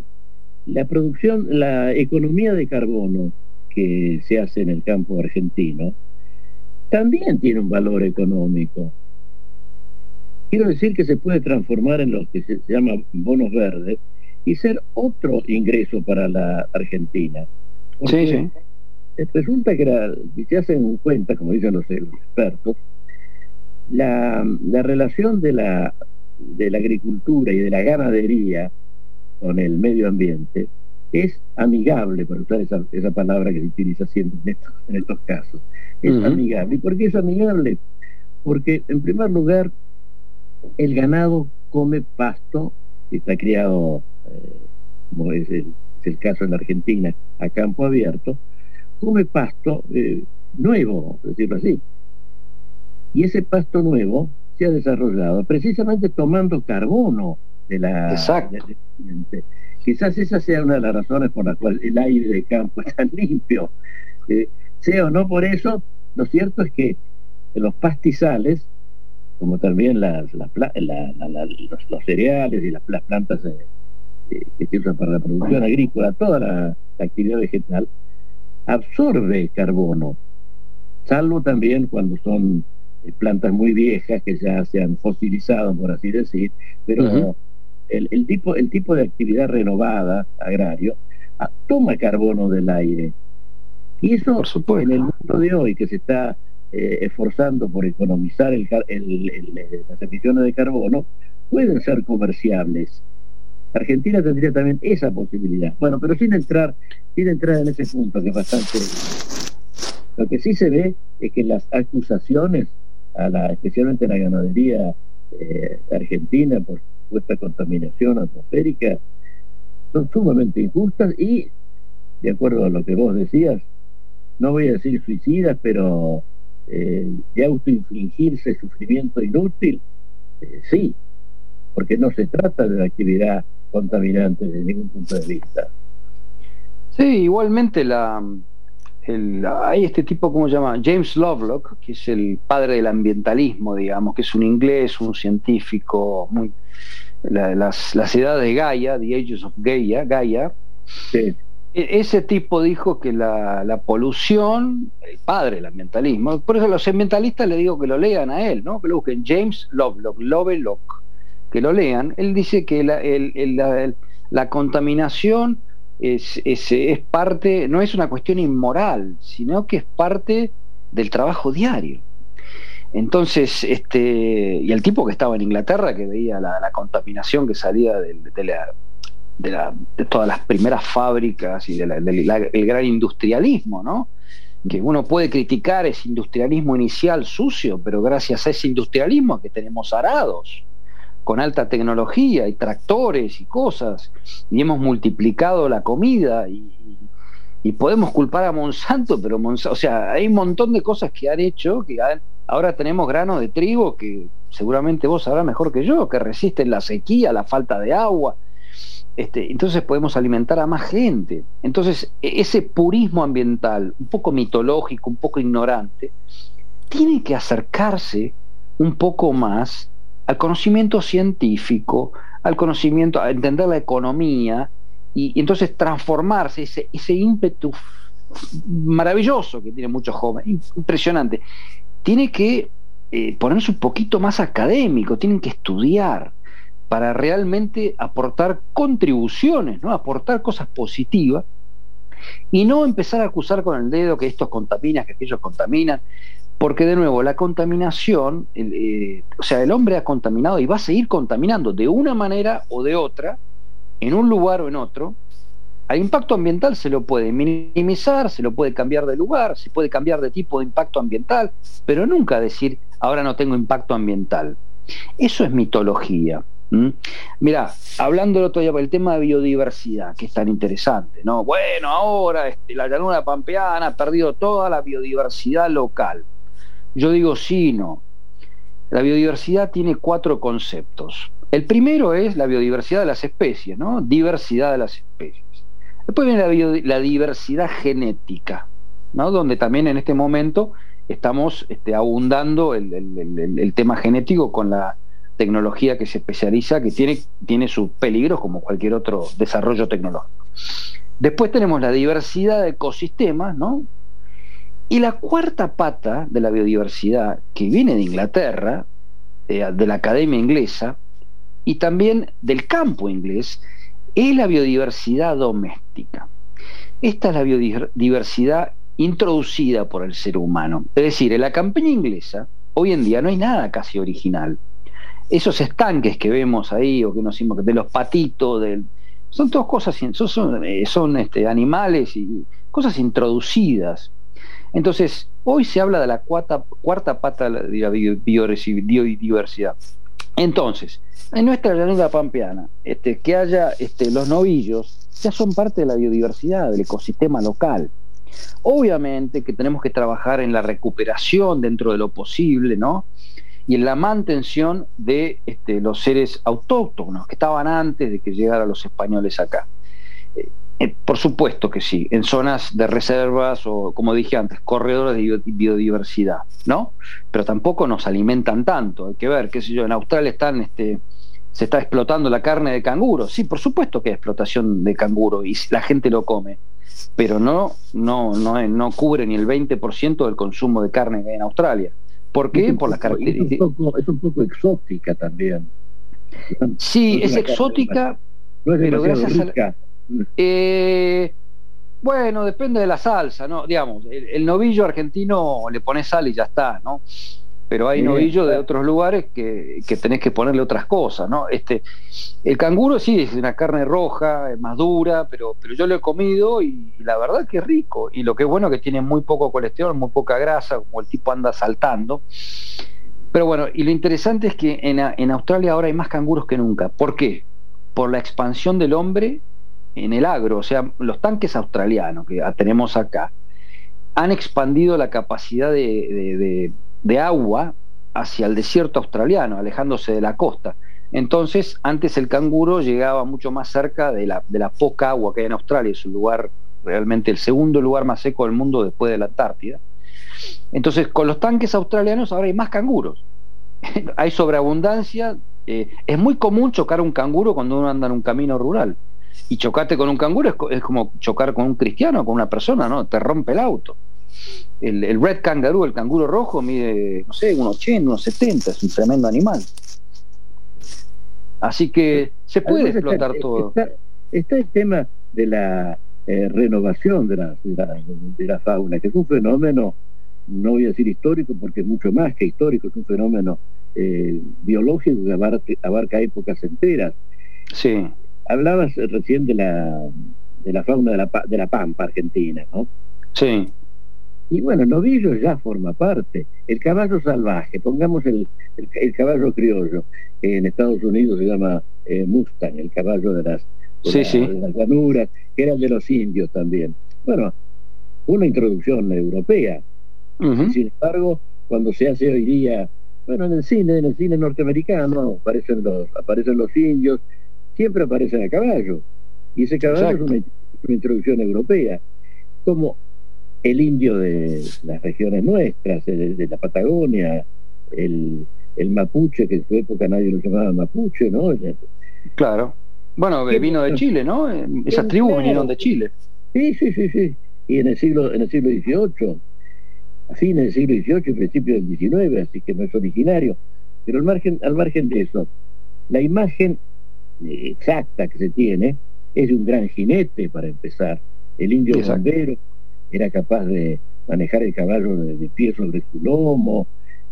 la economía de carbono que se hace en el campo argentino también tiene un valor económico. Quiero decir que se puede transformar en lo que se llama bonos verdes y ser otro ingreso para la Argentina. Porque sí. Resulta que si se hacen cuenta, como dicen los expertos, la relación de la agricultura y de la ganadería con el medio ambiente es amigable, para usar esa palabra que se utiliza siempre en estos casos. Es amigable. ¿Y por qué es amigable? Porque, en primer lugar, el ganado come pasto, que está criado, como es el caso en la Argentina, a campo abierto, come pasto nuevo, por decirlo así. Y ese pasto nuevo se ha desarrollado precisamente tomando carbono de la... Exacto. Quizás esa sea una de las razones por las cuales el aire de campo es tan limpio. Sea o no por eso, lo cierto es que los pastizales, como también los cereales y las plantas que se usan para la producción agrícola, toda la actividad vegetal, absorbe carbono, salvo también cuando son plantas muy viejas que ya se han fosilizado, por así decir, pero el tipo de actividad renovada agrario toma carbono del aire. Y eso, por supuesto, en el mundo de hoy, que se está esforzando por economizar las emisiones de carbono, pueden ser comerciables. Argentina tendría también esa posibilidad. Bueno, pero sin entrar en ese punto, que es bastante... Lo que sí se ve es que las acusaciones especialmente a la ganadería argentina por supuesta contaminación atmosférica son sumamente injustas y, de acuerdo a lo que vos decías, no voy a decir suicidas, pero de autoinfligirse sufrimiento inútil, sí, porque no se trata de una actividad contaminante desde ningún punto de vista. Sí, igualmente hay este tipo, ¿cómo se llama? James Lovelock, que es el padre del ambientalismo, digamos, que es un inglés, un científico muy... las edades de Gaia, The Ages of Gaia, Sí. Ese tipo dijo que la polución, el padre del ambientalismo, por eso a los ambientalistas le digo que lo lean a él, ¿no? Que lo busquen, James Lovelock, que lo lean. Él dice que la contaminación es parte, no es una cuestión inmoral, sino que es parte del trabajo diario. Entonces, y el tipo que estaba en Inglaterra, que veía la contaminación que salía de todas las primeras fábricas y del gran industrialismo, ¿no? Que uno puede criticar ese industrialismo inicial sucio, pero gracias a ese industrialismo es que tenemos arados con alta tecnología y tractores y cosas, y hemos multiplicado la comida y podemos culpar a Monsanto, pero o sea, hay un montón de cosas que han hecho que ahora tenemos granos de trigo que seguramente vos sabrás mejor que yo, que resisten la sequía, la falta de agua. Entonces podemos alimentar a más gente. Entonces ese purismo ambiental, un poco mitológico, un poco ignorante, tiene que acercarse un poco más al conocimiento científico, al conocimiento, a entender la economía, y entonces transformarse, ese ímpetu maravilloso que tienen muchos jóvenes, impresionante, tiene que ponerse un poquito más académico, tienen que estudiar para realmente aportar contribuciones, ¿no? Aportar cosas positivas y no empezar a acusar con el dedo que estos contaminan, que aquellos contaminan, porque de nuevo la contaminación, o sea, el hombre ha contaminado y va a seguir contaminando de una manera o de otra, en un lugar o en otro. Al impacto ambiental se lo puede minimizar, se lo puede cambiar de lugar, se puede cambiar de tipo de impacto ambiental, pero nunca decir ahora no tengo impacto ambiental. Eso es mitología. Mirá, hablando el otro día del tema de biodiversidad, que es tan interesante, ¿no? Bueno, ahora la llanura pampeana ha perdido toda la biodiversidad local. Yo digo sí y no. La biodiversidad tiene 4 conceptos. El primero es la biodiversidad de las especies, ¿no? Diversidad de las especies. Después viene la diversidad genética, ¿no? Donde también en este momento estamos abundando el tema genético con la tecnología que se especializa, que tiene sus peligros como cualquier otro desarrollo tecnológico. Después tenemos la diversidad de ecosistemas, ¿no? Y la cuarta pata de la biodiversidad, que viene de Inglaterra, de la Academia Inglesa, y también del campo inglés, es la biodiversidad doméstica. Esta es la biodiversidad introducida por el ser humano. Es decir, en la campiña inglesa, hoy en día no hay nada casi original. Esos estanques que vemos ahí, o que nos decimos de los patitos, son todas cosas, son animales y cosas introducidas. Entonces, hoy se habla de la cuarta pata de la biodiversidad. Entonces, en nuestra llanura pampeana, que haya los novillos, ya son parte de la biodiversidad, del ecosistema local. Obviamente que tenemos que trabajar en la recuperación dentro de lo posible, ¿no? Y en la mantención de los seres autóctonos que estaban antes de que llegaran los españoles acá. Por supuesto que sí, en zonas de reservas o, como dije antes, corredores de biodiversidad, ¿no? Pero tampoco nos alimentan tanto. Hay que ver, qué sé yo, en Australia se está explotando la carne de canguro. Sí, por supuesto que hay explotación de canguro y la gente lo come, pero no cubre ni el 20% del consumo de carne que hay en Australia. ¿Por qué? Por las características. Es un poco exótica también. Sí, es exótica, pero gracias rica. Bueno, depende de la salsa, ¿no? Digamos, el novillo argentino le pones sal y ya está, ¿no? Pero hay novillos de otros lugares que tenés que ponerle otras cosas, ¿no? El canguro sí es una carne roja, es más dura, pero yo lo he comido y la verdad que es rico. Y lo que es bueno es que tiene muy poco colesterol, muy poca grasa, como el tipo anda saltando. Pero bueno, y lo interesante es que en Australia ahora hay más canguros que nunca. ¿Por qué? Por la expansión del hombre en el agro. O sea, los tanques australianos que tenemos acá han expandido la capacidad de agua hacia el desierto australiano, alejándose de la costa. Entonces, antes el canguro llegaba mucho más cerca de la poca agua que hay en Australia. Es un lugar, realmente el segundo lugar más seco del mundo después de la Antártida. Entonces, con los tanques australianos ahora hay más canguros. Hay sobreabundancia. Es muy común chocar un canguro cuando uno anda en un camino rural. y chocarte con un canguro es como chocar con un cristiano, con una persona, ¿no? Te rompe el auto. El red kangaroo, el canguro rojo, mide, no sé, 1,80, 1,70, es un tremendo animal. Así que se puede explotar todo. Está el tema de la renovación de la fauna, que es un fenómeno, no voy a decir histórico porque es mucho más que histórico, es un fenómeno biológico que abarca épocas enteras. Sí. Hablabas recién de la fauna de la pampa argentina, ¿no? Sí. Y bueno, novillo ya forma parte. El caballo salvaje, pongamos el caballo criollo, que en Estados Unidos se llama Mustang, el caballo de las llanuras, que era de los indios también. Bueno, una introducción europea. Uh-huh. Sin embargo, cuando se hace hoy día, bueno, en el cine norteamericano aparecen los indios, siempre aparecen a caballo. Y ese caballo es una introducción europea. Como el indio de las regiones nuestras, de la Patagonia, el mapuche, que en su época nadie lo llamaba mapuche, ¿no? Claro. Bueno, vino de Chile, ¿no? Esas tribus vinieron de Chile. Sí. Y en el siglo XVIII, a fines del siglo XVIII y principios del XIX, así que no es originario. Pero al margen de eso, la imagen exacta que se tiene es de un gran jinete, para empezar. El indio bombero era capaz de manejar el caballo de pie sobre su lomo,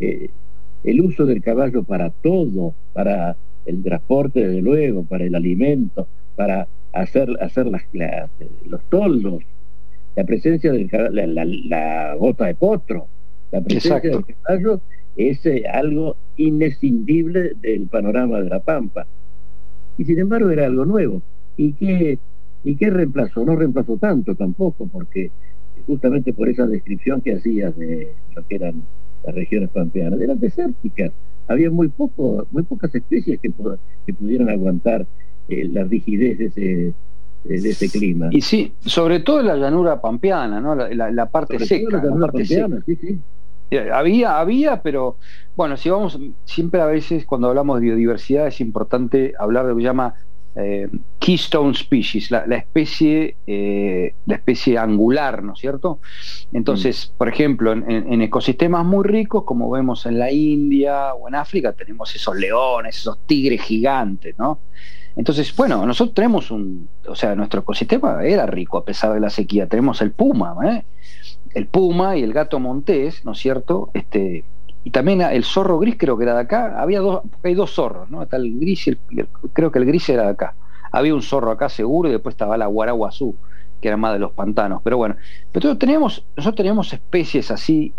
el uso del caballo para todo, para el transporte, desde luego, para el alimento, para hacer los toldos, la presencia del la bota de potro, la presencia del caballo es algo inescindible del panorama de la Pampa. Y sin embargo era algo nuevo. ¿Y qué reemplazó? No reemplazó tanto tampoco, porque justamente por esa descripción que hacías de lo que eran las regiones pampeanas, eran desérticas. Había muy pocas especies que pudieran aguantar la rigidez de ese clima. Y sí, sobre todo en la llanura pampeana, ¿no? La parte seca. La parte seca. Sí. Había, pero bueno, si vamos, siempre a veces cuando hablamos de biodiversidad es importante hablar de lo que se llama keystone species, la especie angular, ¿no es cierto? Entonces, por ejemplo, en ecosistemas muy ricos, como vemos en la India o en África, tenemos esos leones, esos tigres gigantes, ¿no? Entonces, bueno, nosotros tenemos nuestro ecosistema era rico a pesar de la sequía. Tenemos el puma, el puma y el gato montés, ¿no es cierto? Y también el zorro gris, creo que era de acá. Hay dos zorros, ¿no? Está el gris y creo que el gris era de acá. Había un zorro acá seguro y después estaba la guaraguazú, que era más de los pantanos. Pero bueno, nosotros teníamos especies así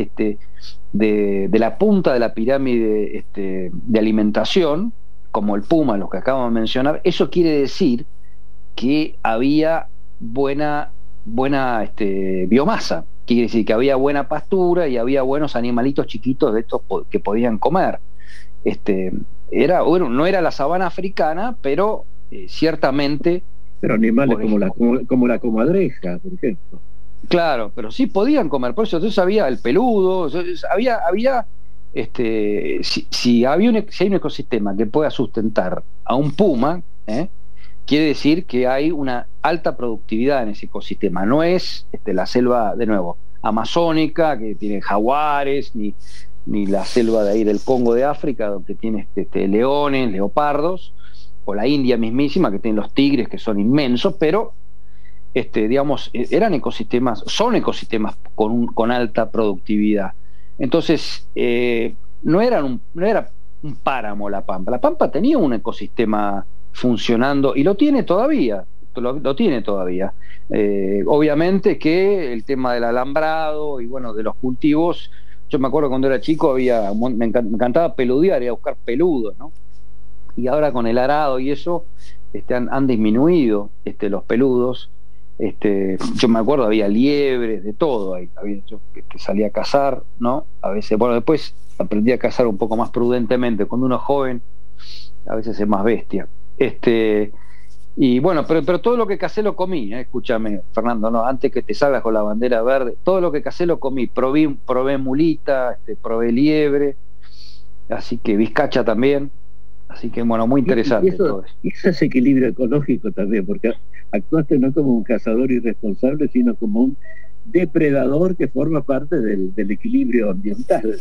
de la punta de la pirámide de alimentación, como el puma, los que acabamos de mencionar. Eso quiere decir que había buena biomasa. Quiere decir que había buena pastura y había buenos animalitos chiquitos de estos que podían comer. No era la sabana africana, pero ciertamente. Pero animales como la comadreja, por ejemplo. Claro, pero sí podían comer. Por eso entonces había el peludo, había si hay un ecosistema que pueda sustentar a un puma, quiere decir que hay una alta productividad en ese ecosistema. No es la selva, de nuevo, amazónica, que tiene jaguares, ni la selva de ahí del Congo de África, donde tiene leones, leopardos, o la India mismísima, que tiene los tigres, que son inmensos, pero digamos, son ecosistemas con alta productividad. Entonces, no era un páramo la Pampa. La Pampa tenía un ecosistema funcionando y lo tiene todavía. Obviamente que el tema del alambrado y bueno, de los cultivos, yo me acuerdo cuando era chico me encantaba peludear, ir a buscar peludos, ¿no? Y ahora con el arado y eso han disminuido los peludos. Yo me acuerdo, había liebres, de todo ahí. Yo que salía a cazar, ¿no? A veces, bueno, después aprendí a cazar un poco más prudentemente. Cuando uno es joven, a veces es más bestia. Y bueno, pero todo lo que casé lo comí, escúchame, Fernando, no, antes que te salgas con la bandera verde, todo lo que casé lo comí. Probé mulita, probé liebre, así que vizcacha también. Así que bueno, muy interesante todo eso. Y ese es equilibrio ecológico también, porque actuaste no como un cazador irresponsable, sino como un depredador que forma parte del equilibrio ambiental.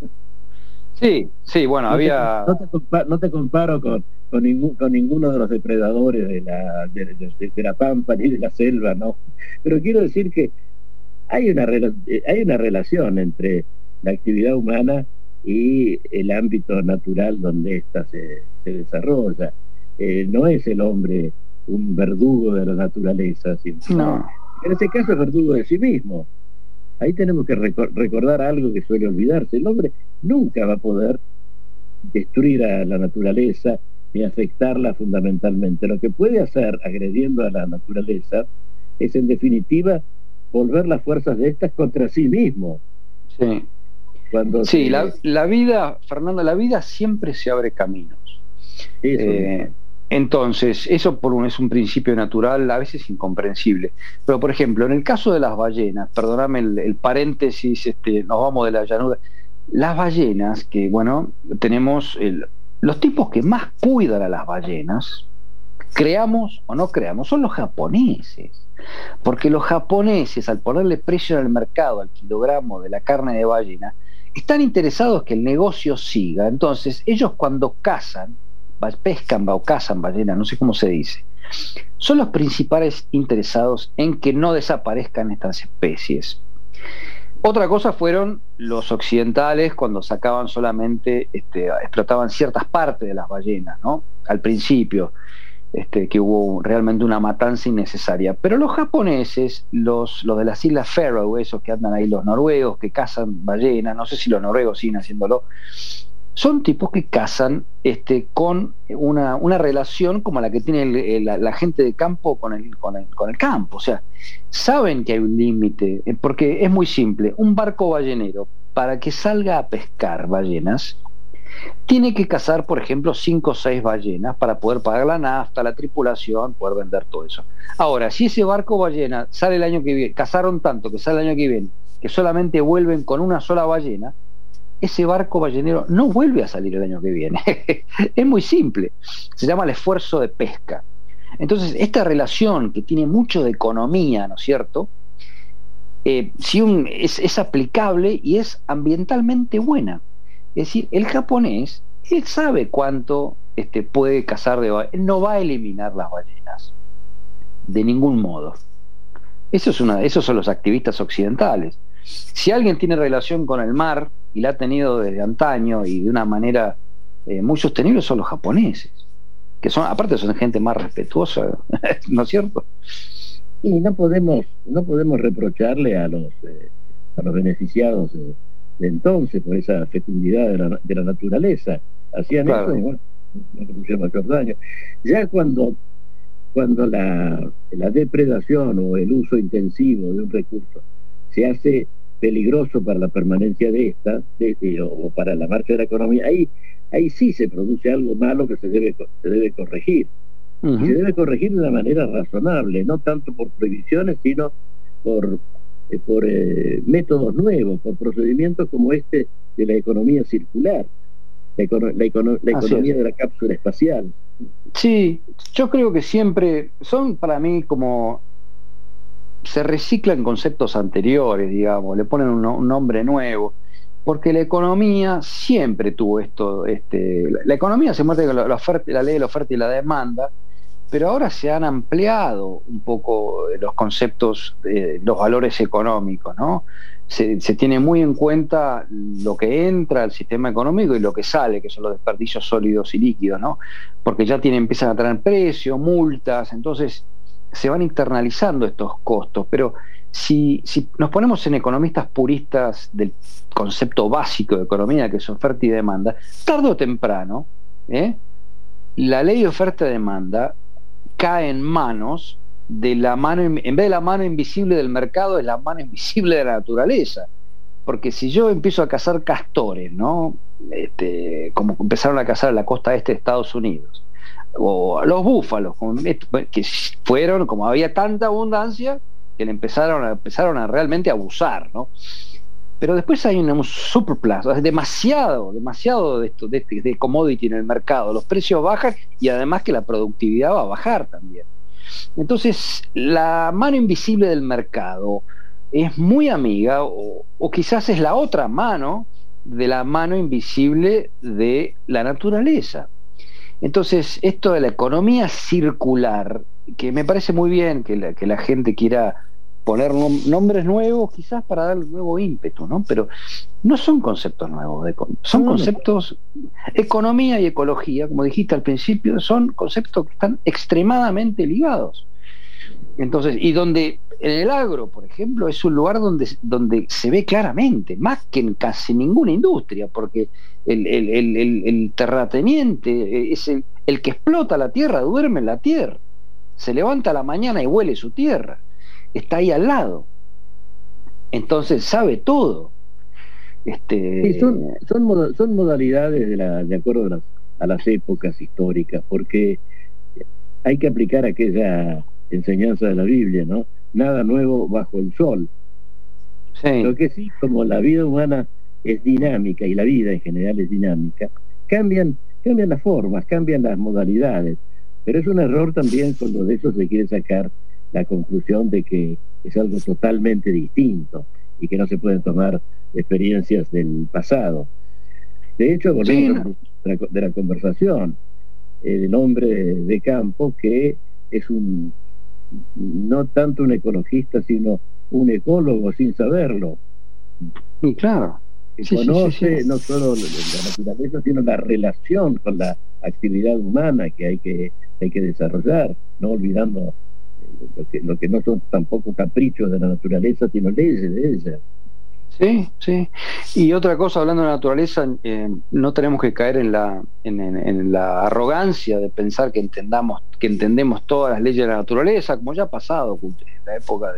Sí, bueno, no te comparo con ninguno de los depredadores de la pampa ni de la selva, ¿no? Pero quiero decir que hay una relación entre la actividad humana y el ámbito natural donde ésta se desarrolla. No es el hombre un verdugo de la naturaleza, sino en este caso es verdugo de sí mismo. Ahí tenemos que recordar algo que suele olvidarse. El hombre nunca va a poder destruir a la naturaleza ni afectarla fundamentalmente. Lo que puede hacer agrediendo a la naturaleza es, en definitiva, volver las fuerzas de estas contra sí mismo. Sí, la vida, Fernando, la vida siempre se abre caminos. Entonces, eso es un principio natural, a veces incomprensible. Pero, por ejemplo, en el caso de las ballenas, perdóname el paréntesis, nos vamos de la llanura. Las ballenas, que bueno, tenemos los tipos que más cuidan a las ballenas, creamos o no creamos, son los japoneses. Porque los japoneses, al ponerle precio en el mercado al kilogramo de la carne de ballena, están interesados que el negocio siga. Entonces, ellos cuando pescan o cazan ballenas, no sé cómo se dice, son los principales interesados en que no desaparezcan estas especies. Otra cosa fueron los occidentales cuando sacaban solamente, explotaban ciertas partes de las ballenas, ¿no? Al principio, que hubo realmente una matanza innecesaria. Pero los japoneses, los de las Islas Faroe, esos que andan ahí, los noruegos que cazan ballenas, no sé si los noruegos siguen haciéndolo, son tipos que cazan con una relación como la que tiene la gente de campo con el campo. O sea, saben que hay un límite, porque es muy simple. Un barco ballenero, para que salga a pescar ballenas, tiene que cazar, por ejemplo, 5 o 6 ballenas para poder pagar la nafta, la tripulación, poder vender todo eso. Ahora, si ese barco ballena sale el año que viene, cazaron tanto que sale el año que viene, que solamente vuelven con una sola ballena, ese barco ballenero no vuelve a salir el año que viene. Es muy simple, se llama el esfuerzo de pesca. Entonces, esta relación que tiene mucho de economía, ¿no es cierto?, es aplicable y es ambientalmente buena. Es decir, el japonés, él sabe cuánto puede cazar de ballenas, él no va a eliminar las ballenas de ningún modo. Esos son los activistas occidentales. Si alguien tiene relación con el mar, y la ha tenido desde antaño y de una manera muy sostenible, son los japoneses, que aparte son gente más respetuosa, ¿no es cierto? Y no podemos reprocharle a los beneficiados de entonces por esa fecundidad de la naturaleza. Hacían eso y bueno, no producían mayor daño. Ya cuando la depredación o el uso intensivo de un recurso se hace peligroso para la permanencia de esta o para la marcha de la economía, ahí sí se produce algo malo que se debe corregir. Uh-huh. Y se debe corregir de una manera razonable, no tanto por prohibiciones, sino por métodos nuevos, por procedimientos como de la economía circular, la economía de la cápsula espacial. Sí, yo creo que siempre son para mí como se reciclan conceptos anteriores, digamos, le ponen un nombre nuevo, porque la economía siempre tuvo esto, la economía se mueve con la ley de la oferta y la demanda, pero ahora se han ampliado un poco los conceptos de los valores económicos, ¿no? Se tiene muy en cuenta lo que entra al sistema económico y lo que sale, que son los desperdicios sólidos y líquidos, ¿no? Porque ya empiezan a tener precios, multas, entonces se van internalizando estos costos. Pero si nos ponemos en economistas puristas del concepto básico de economía, que es oferta y demanda, tarde o temprano, la ley de oferta y demanda cae en manos de la mano, en vez de la mano invisible del mercado, es la mano invisible de la naturaleza. Porque si yo empiezo a cazar castores, ¿no? Como empezaron a cazar en la costa este de Estados Unidos, o los búfalos, que fueron, como había tanta abundancia, que empezaron a realmente abusar, ¿no? pero después hay un superplus, es demasiado de esto, de commodity en el mercado, los precios bajan y además que la productividad va a bajar también. Entonces, la mano invisible del mercado es muy amiga, o quizás es la otra mano de la mano invisible de la naturaleza. Entonces, esto de la economía circular, que me parece muy bien que la gente quiera poner nombres nuevos, quizás para dar un nuevo ímpetu, ¿no? Pero no son conceptos nuevos, son conceptos, economía y ecología, como dijiste al principio, son conceptos que están extremadamente ligados. Entonces, y donde en el agro, por ejemplo, es un lugar donde se ve claramente, más que en casi ninguna industria, porque el terrateniente es el que explota la tierra, duerme en la tierra, se levanta a la mañana y huele su tierra, está ahí al lado, entonces sabe todo. Sí, son modalidades de acuerdo a las épocas históricas, porque hay que aplicar aquella enseñanza de la Biblia, ¿no? Nada nuevo bajo el sol. Sí. Lo que sí, como la vida humana es dinámica y la vida en general es dinámica, cambian las formas, cambian las modalidades, pero es un error también cuando de eso se quiere sacar la conclusión de que es algo totalmente distinto y que no se pueden tomar experiencias del pasado. De hecho, volvemos de la conversación, el hombre de campo que es no tanto un ecologista, sino un ecólogo sin saberlo. Y claro, que conoce no solo la naturaleza, sino la relación con la actividad humana que hay que desarrollar, no olvidando lo que no son tampoco caprichos de la naturaleza, sino leyes de ella. Sí, sí. Y otra cosa, hablando de naturaleza, no tenemos que caer en la arrogancia de pensar que entendemos todas las leyes de la naturaleza, como ya ha pasado en la época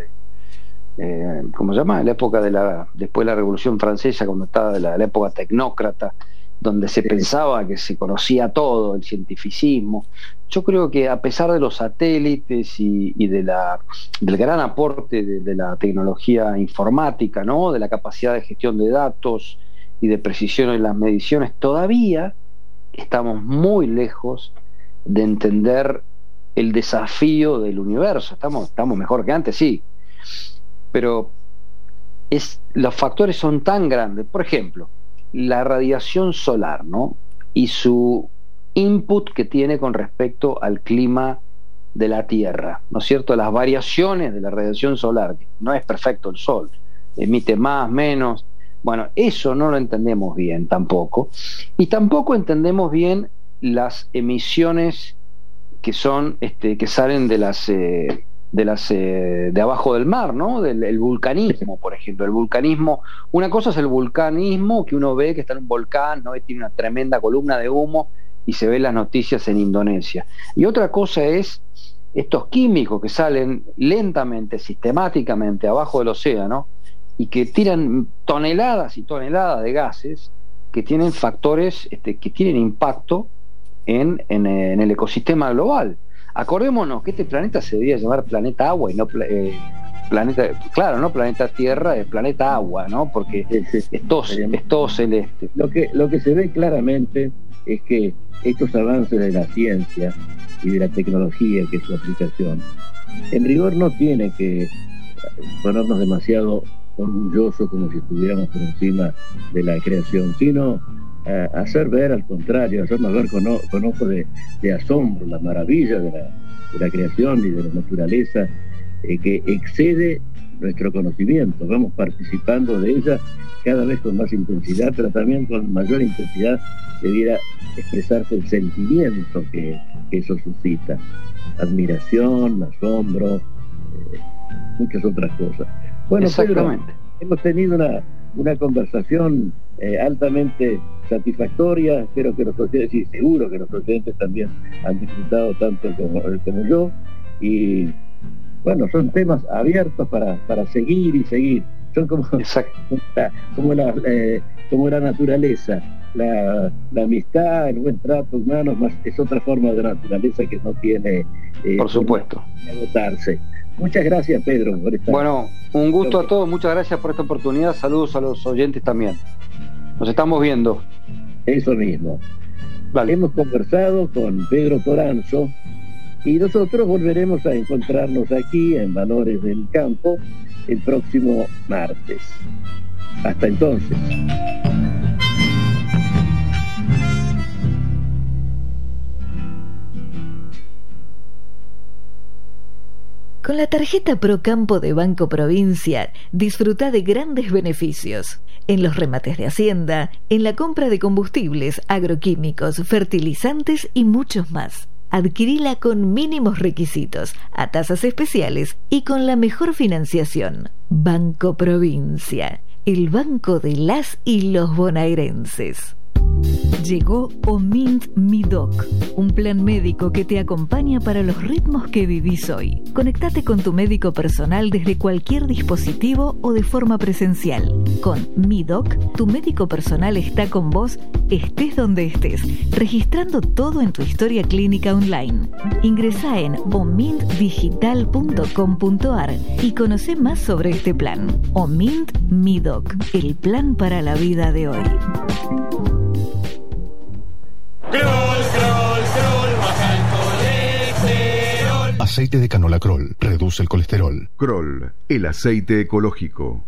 ¿cómo se llama? La época después de la Revolución Francesa, cuando estaba la época tecnócrata, donde se pensaba que se conocía todo, el cientificismo. Yo creo que a pesar de los satélites y del gran aporte de la tecnología informática, ¿no? De la capacidad de gestión de datos y de precisión en las mediciones, todavía estamos muy lejos de entender el desafío del universo. Estamos mejor que antes, sí, pero los factores son tan grandes. Por ejemplo, la radiación solar, ¿no? Y su input que tiene con respecto al clima de la Tierra, ¿no es cierto? Las variaciones de la radiación solar, que no es perfecto el Sol, emite más, menos. Bueno, eso no lo entendemos bien tampoco, y tampoco entendemos bien las emisiones que son que salen de abajo del mar, ¿no? El vulcanismo, por ejemplo. El vulcanismo, una cosa es el vulcanismo que uno ve que está en un volcán, ¿no? Y tiene una tremenda columna de humo y se ve las noticias en Indonesia. Y otra cosa es estos químicos que salen lentamente, sistemáticamente abajo del océano y que tiran toneladas y toneladas de gases que tienen factores que tienen impacto en el ecosistema global. Acordémonos que este planeta se debería llamar planeta agua y no planeta, claro, no planeta Tierra, es planeta agua, ¿no? Porque es todo celeste. Lo que se ve claramente es que estos avances de la ciencia y de la tecnología, que es su aplicación, en rigor no tiene que ponernos demasiado orgullosos como si estuviéramos por encima de la creación, sino hacer ver, al contrario, hacernos ver con ojos de asombro la maravilla de la creación y de la naturaleza, que excede nuestro conocimiento. Vamos participando de ella cada vez con más intensidad, pero también con mayor intensidad debiera expresarse el sentimiento que eso suscita: admiración, asombro, muchas otras cosas. Bueno, exactamente. Pedro, hemos tenido una conversación altamente satisfactoria. Espero que los oyentes, y seguro que los oyentes también han disfrutado tanto como yo, y bueno, son temas abiertos para seguir y seguir. Son como la naturaleza, la amistad, el buen trato humano, más es otra forma de naturaleza que no tiene por supuesto que agotarse. Muchas gracias, Pedro, por esta... Bueno, un gusto a todos, muchas gracias por esta oportunidad, saludos a los oyentes también. Nos estamos viendo. Eso mismo. Vale. Hemos conversado con Pedro Toranzo y nosotros volveremos a encontrarnos aquí en Valores del Campo el próximo martes. Hasta entonces. Con la tarjeta Procampo de Banco Provincia, disfruta de grandes beneficios. En los remates de Hacienda, en la compra de combustibles, agroquímicos, fertilizantes y muchos más. Adquirila con mínimos requisitos, a tasas especiales y con la mejor financiación. Banco Provincia, el banco de las y los bonaerenses. Llegó Omint Midoc, un plan médico que te acompaña para los ritmos que vivís hoy. Conectate con tu médico personal desde cualquier dispositivo o de forma presencial. Con Midoc, tu médico personal está con vos, estés donde estés, registrando todo en tu historia clínica online. Ingresá en omintdigital.com.ar y conoce más sobre este plan. Omint Midoc, el plan para la vida de hoy. Aceite de canola Kroll reduce el colesterol. Kroll, el aceite ecológico.